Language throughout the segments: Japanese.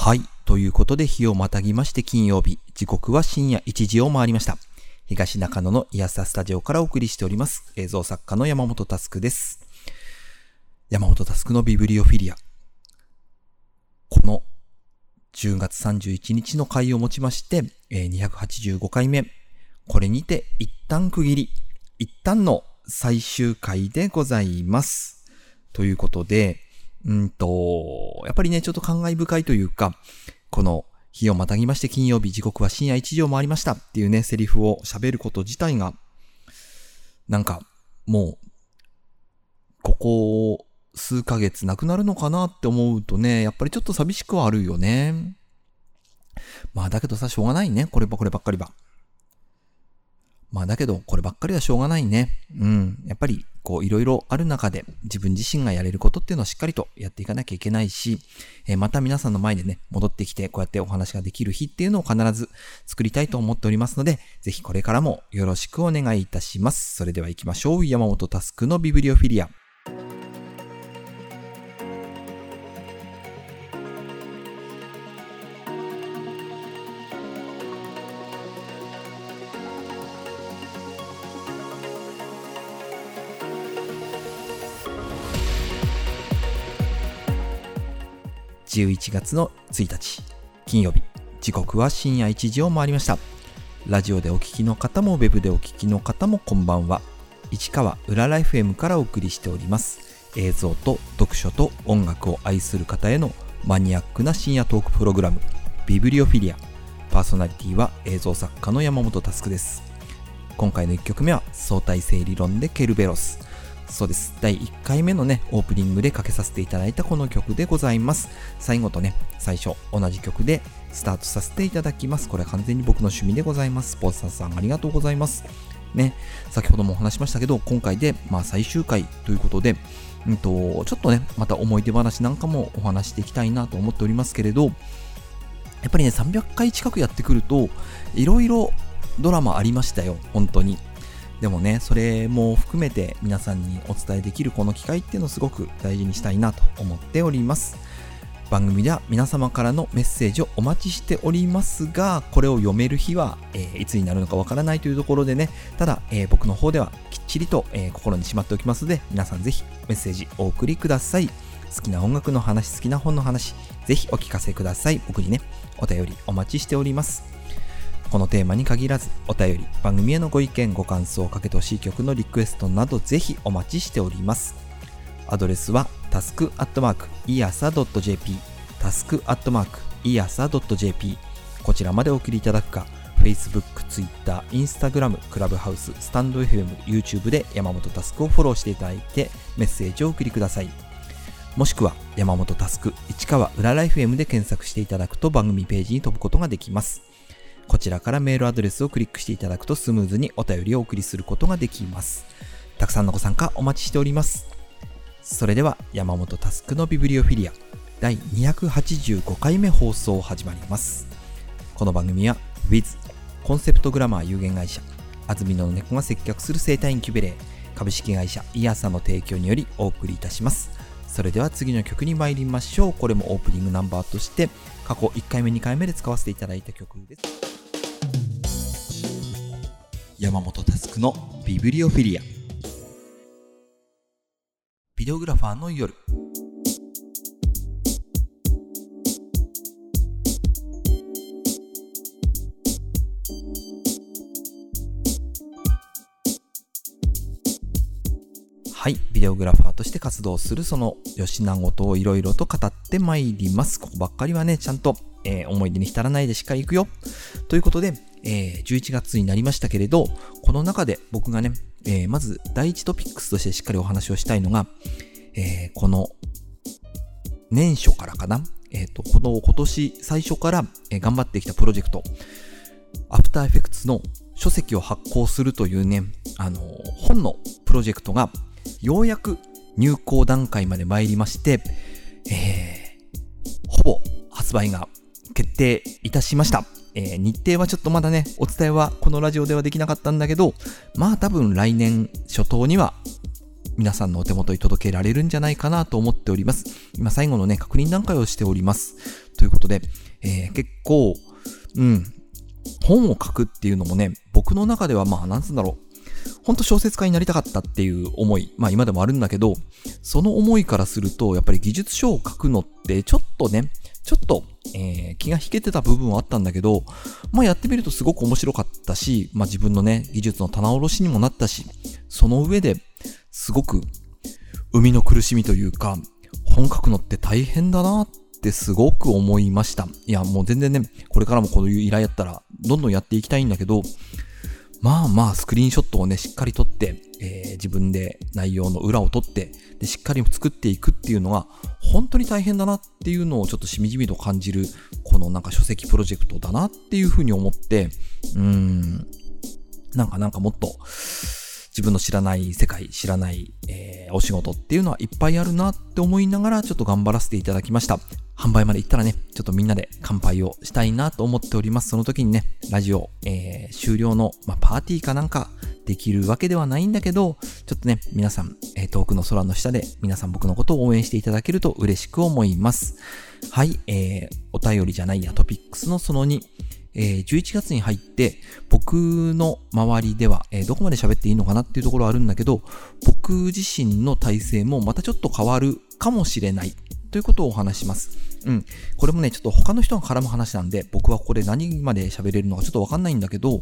はい。ということで日をまたぎまして金曜日、時刻は深夜1時を回りました。東中野のイヤサスタジオからお送りしております。映像作家の山本佑です。山本佑のビブリオフィリア。この10月31日の回をもちまして、285回目。これにて一旦区切り、一旦の最終回でございます。ということで、やっぱりね、ちょっと感慨深いというか、この日をまたぎまして金曜日、時刻は深夜1時を回りましたっていうね、セリフを喋ること自体が、なんか、もう、ここ数ヶ月なくなるのかなって思うとね、やっぱりちょっと寂しくはあるよね。まあだけどさ、しょうがないね。こればっかりは。まあだけど、こればっかりはしょうがないね。やっぱり、こういろいろある中で自分自身がやれることっていうのをしっかりとやっていかなきゃいけないし、また皆さんの前でね、戻ってきてこうやってお話ができる日っていうのを必ず作りたいと思っておりますので、ぜひこれからもよろしくお願いいたします。それでは行きましょう。山本佑のビブリオフィリア。11月の1日金曜日、時刻は深夜1時を回りました。ラジオでお聞きの方もウェブでお聞きの方もこんばんは。市川うらら FM からお送りしております。映像と読書と音楽を愛する方へのマニアックな深夜トークプログラム、ビブリオフィリア。パーソナリティは映像作家の山本佑です。今回の1曲目は相対性理論でケルベロス。そうです。第1回目のね、オープニングでかけさせていただいたこの曲でございます。最後とね、最初、同じ曲でスタートさせていただきます。これは完全に僕の趣味でございます。スポーツさんありがとうございます。ね、先ほどもお話しましたけど、今回で、最終回ということで、ちょっとね、また思い出話なんかもお話していきたいなと思っておりますけれど、やっぱりね、300回近くやってくると、いろいろドラマありましたよ、本当に。でもね、それも含めて皆さんにお伝えできるこの機会っていうのをすごく大事にしたいなと思っております。番組では皆様からのメッセージをお待ちしておりますが、これを読める日は、いつになるのかわからないというところでね、ただ、僕の方ではきっちりと、心にしまっておきますので、皆さんぜひメッセージお送りください。好きな音楽の話、好きな本の話、ぜひお聞かせください。僕にね、お便りお待ちしております。このテーマに限らずお便り、番組へのご意見ご感想をかけてほしい曲のリクエストなどぜひお待ちしております。アドレスは task@iyasa.jp task@iyasa.jp こちらまでお送りいただくか、 Facebook、Twitter、Instagram、クラブハウス、スタンド FM、YouTube で山本佑をフォローしていただいてメッセージをお送りください。もしくは山本佑市川うらら FM で検索していただくと番組ページに飛ぶことができます。こちらからメールアドレスをクリックしていただくとスムーズにお便りをお送りすることができます。たくさんのご参加お待ちしております。それでは山本佑のビブリオフィリア第285回目放送始まります。この番組は Wiz コンセプトグラマー有限会社、安曇野の猫が接客する生態インキュベレー株式会社イヤサの提供によりお送りいたします。それでは次の曲に参りましょう。これもオープニングナンバーとして過去1回目2回目で使わせていただいた曲です。山本佑のビブリオフィリア。ビデオグラファーの夜。はい、ビデオグラファーとして活動するその吉永事をいろいろと語ってまいります。ここばっかりはね、ちゃんと、思い出に浸らないでしっかりいくよということで、11月になりましたけれど、この中で僕がね、まず第一トピックスとしてしっかりお話をしたいのが、この年初からかな、この今年最初から、頑張ってきたプロジェクト、アフターエフェクツの書籍を発行するというね、本のプロジェクトがようやく入稿段階まで参りまして、ほぼ発売が決定いたしました。日程はちょっとまだね、お伝えはこのラジオではできなかったんだけど、多分来年初頭には皆さんのお手元に届けられるんじゃないかなと思っております。今最後のね、確認段階をしております。ということで、結構、本を書くっていうのもね、僕の中ではなんつうんだろう。本当小説家になりたかったっていう思い、今でもあるんだけど、その思いからすると、やっぱり技術書を書くのってちょっと、気が引けてた部分はあったんだけど、やってみるとすごく面白かったし、自分のね、技術の棚卸しにもなったし、その上ですごく生みの苦しみというか、本書くのって大変だなってすごく思いました。いや、もう全然ね、これからもこういう依頼やったら、どんどんやっていきたいんだけど、スクリーンショットをね、しっかり撮って、自分で内容の裏を撮って、で、しっかり作っていくっていうのが、本当に大変だなっていうのをちょっとしみじみと感じる、この書籍プロジェクトだなっていうふうに思って、もっと、自分の知らない世界、知らない、お仕事っていうのはいっぱいあるなって思いながら、ちょっと頑張らせていただきました。販売まで行ったらね、ちょっとみんなで乾杯をしたいなと思っております。その時にね、ラジオ、終了の、パーティーかなんかできるわけではないんだけど、ちょっとね、皆さん、遠くの空の下で皆さん僕のことを応援していただけると嬉しく思います。はい、お便りじゃないや、トピックスのその2。11月に入って僕の周りでは、どこまで喋っていいのかなっていうところはあるんだけど、僕自身の体制もまたちょっと変わるかもしれないということをお話します。これもね、ちょっと他の人が絡む話なんで、僕はここで何まで喋れるのかちょっとわかんないんだけど、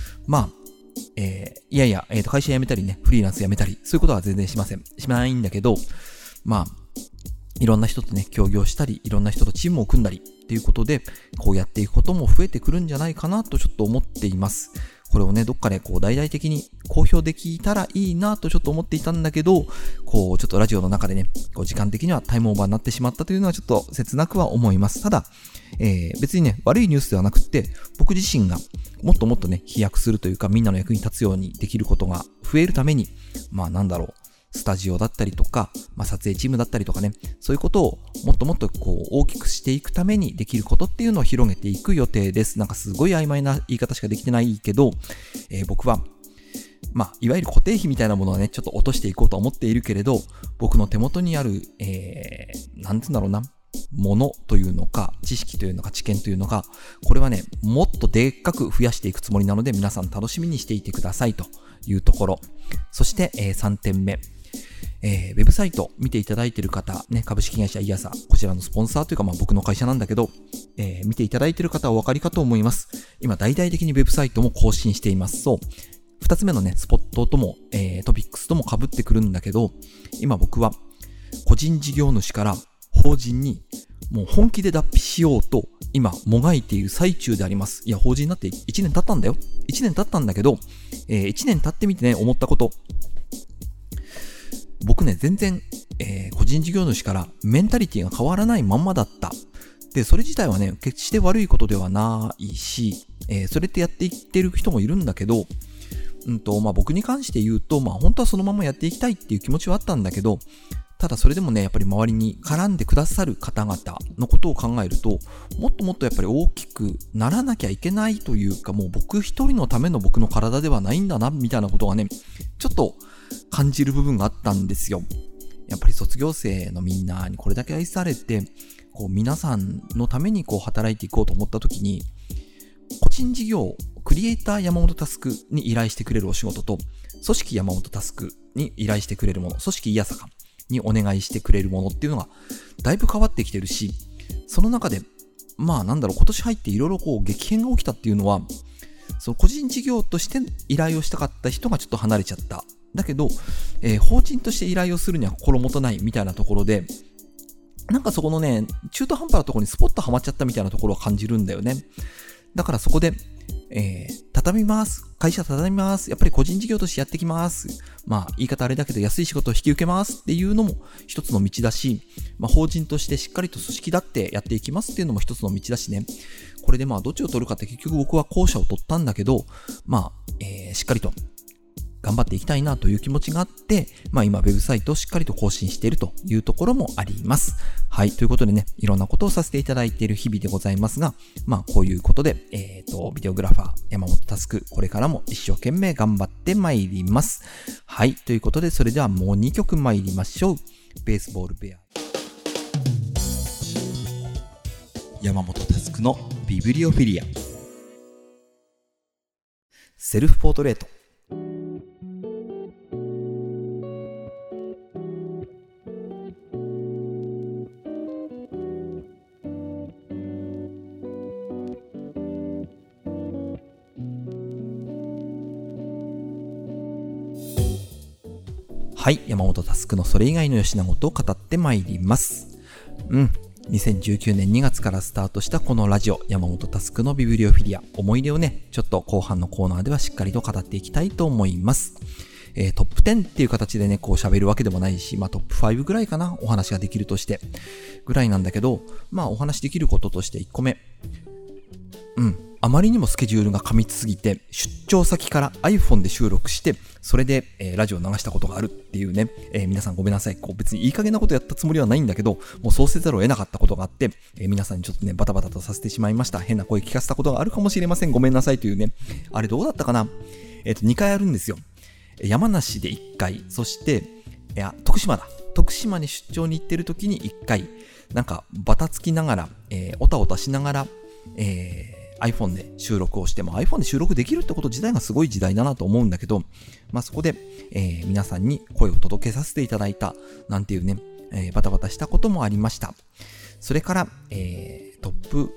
会社辞めたりね、フリーランス辞めたり、そういうことは全然しないんだけど、いろんな人とね、協業したり、いろんな人とチームを組んだりっていうことで、こうやっていくことも増えてくるんじゃないかなとちょっと思っています。これをね、どっかで大々的に公表できたらいいなとちょっと思っていたんだけど、ちょっとラジオの中でね、時間的にはタイムオーバーになってしまったというのはちょっと切なくは思います。ただ、別にね、悪いニュースではなくって、僕自身がもっともっとね、飛躍するというか、みんなの役に立つようにできることが増えるために、スタジオだったりとか、撮影チームだったりとかね、そういうことをもっともっと大きくしていくためにできることっていうのを広げていく予定です。すごい曖昧な言い方しかできてないけど、僕は、いわゆる固定費みたいなものはね、ちょっと落としていこうと思っているけれど、僕の手元にある、ものというのか、知識というのか、知見というのか、これはね、もっとでっかく増やしていくつもりなので、皆さん楽しみにしていてくださいというところ。そして、3点目。ウェブサイト見ていただいている方、ね、株式会社イアサ、こちらのスポンサーというか、僕の会社なんだけど、見ていただいている方はお分かりかと思います。今、大々的にウェブサイトも更新しています。そう。2つ目のね、スポットとも、トピックスとも被ってくるんだけど、今僕は、個人事業主から法人に、もう本気で脱皮しようと、今、もがいている最中であります。いや、法人になって1年経ったんだよ。1年経ったんだけど、1年経ってみてね、思ったこと。僕ね、全然、個人事業主からメンタリティが変わらないまんまだった。で、それ自体はね、決して悪いことではないし、それってやっていってる人もいるんだけど、僕に関して言うと、本当はそのままやっていきたいっていう気持ちはあったんだけど、ただそれでもね、やっぱり周りに絡んでくださる方々のことを考えると、もっともっとやっぱり大きくならなきゃいけないというか、もう僕一人のための僕の体ではないんだな、みたいなことがね、ちょっと感じる部分があったんですよ。やっぱり卒業生のみんなにこれだけ愛されて、皆さんのために働いていこうと思った時に、個人事業、クリエイター山本タスクに依頼してくれるお仕事と、組織山本タスクに依頼してくれるもの、組織イヤサカにお願いしてくれるものっていうのがだいぶ変わってきてるし、その中で今年入っていろいろ激変が起きたっていうのは、その個人事業として依頼をしたかった人がちょっと離れちゃった。だけど、法人として依頼をするには心もとないみたいなところで、そこのね、中途半端なところにスポッとはまっちゃったみたいなところを感じるんだよね。だからそこで、畳みます。会社畳みます。やっぱり個人事業としてやってきます。言い方あれだけど安い仕事を引き受けますっていうのも一つの道だし、法人としてしっかりと組織だってやっていきますっていうのも一つの道だしね。これでどっちを取るかって結局僕は後者を取ったんだけど、しっかりと頑張っていきたいなという気持ちがあって、今ウェブサイトをしっかりと更新しているというところもあります。はい。ということでね、いろんなことをさせていただいている日々でございますが、こういうことで、ビデオグラファー山本佑、これからも一生懸命頑張ってまいります。はい。ということで、それではもう2曲参りましょう。ベースボールベア。山本佑のビブリオフィリア。セルフポートレート。はい、山本佑のそれ以外の吉永事を語ってまいります。2019年2月からスタートしたこのラジオ、山本佑のビブリオフィリア、思い出をね、ちょっと後半のコーナーではしっかりと語っていきたいと思います。トップ10っていう形でね、こう喋るわけでもないし、トップ5ぐらいかな、お話ができるとして、ぐらいなんだけど、お話できることとして1個目。あまりにもスケジュールが過密すぎて、出張先から iPhone で収録して、それで、ラジオを流したことがあるっていうね、皆さんごめんなさい。別にいい加減なことやったつもりはないんだけど、もうそうせざるを得なかったことがあって、皆さんにちょっとね、バタバタとさせてしまいました。変な声聞かせたことがあるかもしれません。ごめんなさいというね。あれどうだったかな2回あるんですよ。山梨で1回、そして、徳島だ。徳島に出張に行ってる時に1回、なんかバタつきながら、おたおたしながら、iPhone で収録をしても iPhone で収録できるってこと自体がすごい時代だなと思うんだけど、そこで、皆さんに声を届けさせていただいたなんていうね、バタバタしたこともありました。それから、トップ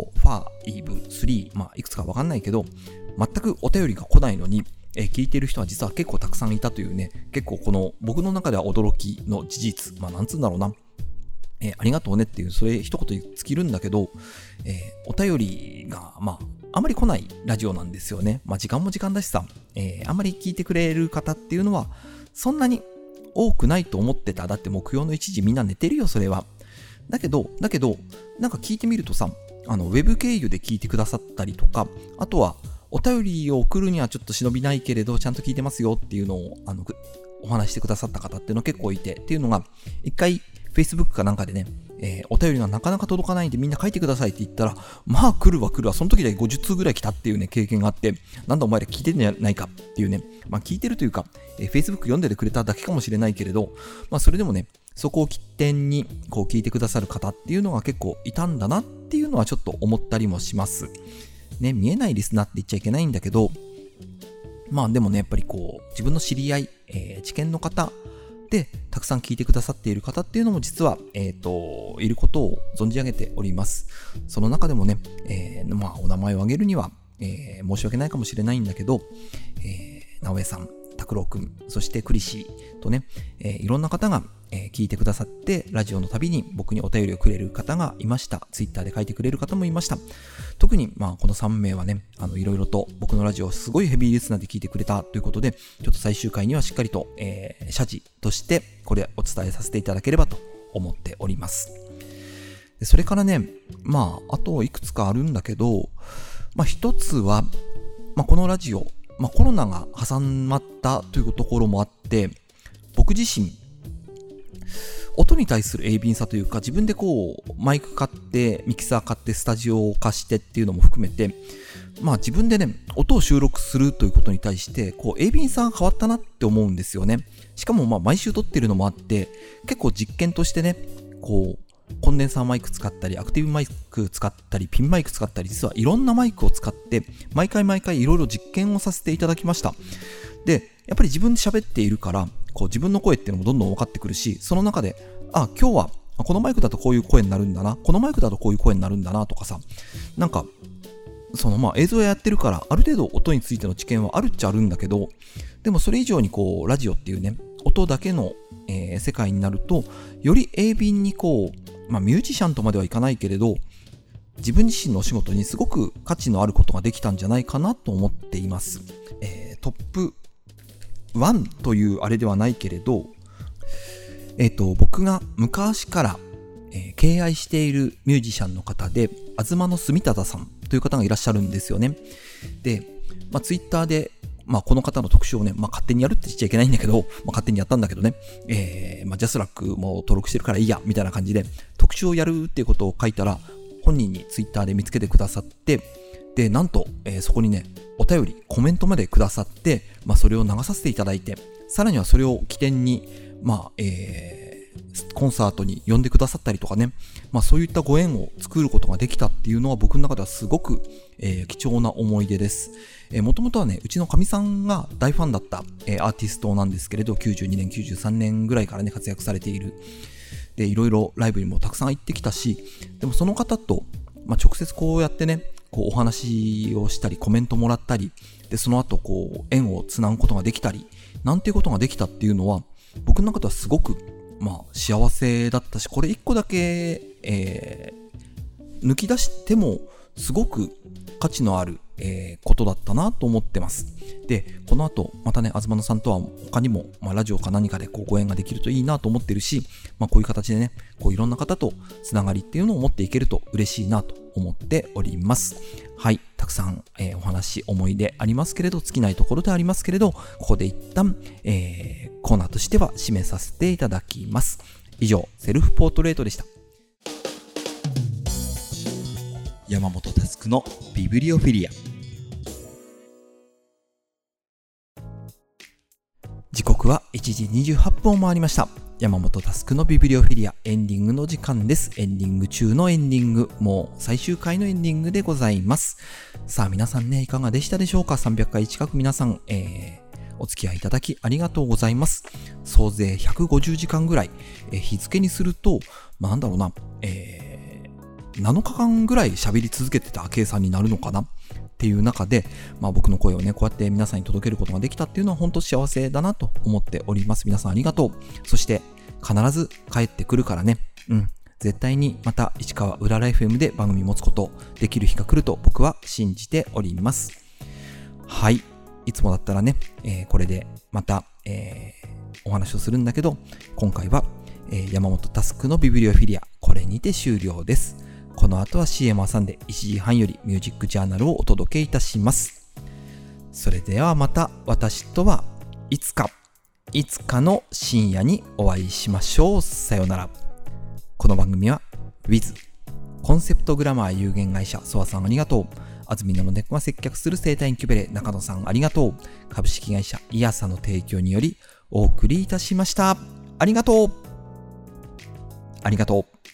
4、5、3、いくつかわかんないけど、全くお便りが来ないのに、聞いてる人は実は結構たくさんいたというね、結構この僕の中では驚きの事実、なんつうんだろうな。ありがとうねっていう、それ一言に尽きるんだけど、お便りが、あまり来ないラジオなんですよね。時間も時間だしさ、あまり聞いてくれる方っていうのは、そんなに多くないと思ってた。だって木曜の1時みんな寝てるよ、それは。だけど、なんか聞いてみるとさ、ウェブ経由で聞いてくださったりとか、あとは、お便りを送るにはちょっと忍びないけれど、ちゃんと聞いてますよっていうのを、お話してくださった方っていうの結構いて、っていうのが、一回、Facebook かなんかでね、お便りがなかなか届かないんでみんな書いてくださいって言ったら、来るわ。その時だけ50通ぐらい来たっていうね、経験があって、なんだお前ら聞いてんじゃないかっていうね、聞いてるというか、Facebook 読んでてくれただけかもしれないけれど、それでもね、そこを起点にこう聞いてくださる方っていうのが結構いたんだなっていうのはちょっと思ったりもします。ね、見えないリスナーって言っちゃいけないんだけど、でもね、やっぱりこう、自分の知り合い、知見の方、でたくさん聞いてくださっている方っていうのも実は、いることを存じ上げております。その中でもね、お名前を挙げるには、申し訳ないかもしれないんだけど、直江さん、拓郎くん、そしてクリシーとね、いろんな方が、聞いてくださってラジオのたびに僕にお便りをくれる方がいました。ツイッターで書いてくれる方もいました。特にこの3名はね、いろいろと僕のラジオをすごいヘビーリスナーで聞いてくれたということで、ちょっと最終回にはしっかりと、謝辞としてこれお伝えさせていただければと思っております。でそれからね、あといくつかあるんだけど、一つは、このラジオ、コロナが挟まったというところもあって、僕自身音に対する鋭敏さというか、自分でこうマイク買ってミキサー買ってスタジオを貸してっていうのも含めて、自分でね音を収録するということに対してこう鋭敏さが変わったなって思うんですよね。しかも毎週撮ってるのもあって、結構実験としてね、こうコンデンサーマイク使ったりアクティブマイク使ったりピンマイク使ったり、実はいろんなマイクを使って毎回いろいろ実験をさせていただきました。でやっぱり自分で喋っているから、こう自分の声っていうのもどんどん分かってくるし、その中で今日はこのマイクだとこういう声になるんだな、このマイクだとこういう声になるんだなとかさ、なんかその映像やってるからある程度音についての知見はあるっちゃあるんだけど、でもそれ以上にこうラジオっていうね音だけの、世界になると、より鋭敏にこう、ミュージシャンとまではいかないけれど、自分自身のお仕事にすごく価値のあることができたんじゃないかなと思っています。トップ1というあれではないけれど、僕が昔から、敬愛しているミュージシャンの方で、東野住忠さんという方がいらっしゃるんですよね。で、ツイッターで、 この方の特集をね、勝手にやるって言っちゃいけないんだけど、勝手にやったんだけどね、ジャスラックも登録してるからいいや、みたいな感じで、特集をやるっていうことを書いたら、本人にツイッターで見つけてくださって、で、なんと、そこにね、お便り、コメントまでくださって、それを流させていただいて、さらにはそれを起点に、コンサートに呼んでくださったりとかね、そういったご縁を作ることができたっていうのは僕の中ではすごく、貴重な思い出です。もともとはね、うちのかみさんが大ファンだった、アーティストなんですけれど、92年、93年ぐらいからね、活躍されている。で、いろいろライブにもたくさん行ってきたし、でもその方と、直接こうやってね、こうお話をしたり、コメントもらったり、で、その後こう、縁をつなぐことができたり、なんていうことができたっていうのは、僕の中ではすごく、幸せだったし、これ一個だけ、抜き出してもすごく価値のある、ことだったなと思ってます。で、この後またね、東野さんとは他にも、ラジオか何かでこうご縁ができるといいなと思ってるし、こういう形でね、こういろんな方とつながりっていうのを持っていけると嬉しいなと思っております。はい、たくさん、お話思い出ありますけれど、尽きないところでありますけれど、ここで一旦、コーナーとしては締めさせていただきます。以上、セルフポートレートでした。山本佑のビブリオフィリア。時刻は1時28分を回りました。山本佑のビブリオフィリア、エンディングの時間です。エンディング中のエンディング、もう最終回のエンディングでございます。さあ皆さんね、いかがでしたでしょうか。300回近く皆さん、お付き合いいただきありがとうございます。総勢150時間ぐらい、日付にすると、7日間ぐらい喋り続けてた計算になるのかなっていう中で、僕の声をね、こうやって皆さんに届けることができたっていうのは本当幸せだなと思っております。皆さんありがとう。そして必ず帰ってくるからね。絶対にまた市川うらら FM で番組持つことできる日が来ると僕は信じております。はい。いつもだったらね、これでまた、お話をするんだけど、今回は、山本佑のビブリオフィリア、これにて終了です。この後は CM 挟んで1時半よりミュージックジャーナルをお届けいたします。それではまた私とはいつかの深夜にお会いしましょう。さようなら。この番組は With コンセプトグラマー有限会社ソワさんありがとう。安住の猫が接客する生態インキュベレ中野さんありがとう。株式会社イヤサの提供によりお送りいたしました。ありがとう。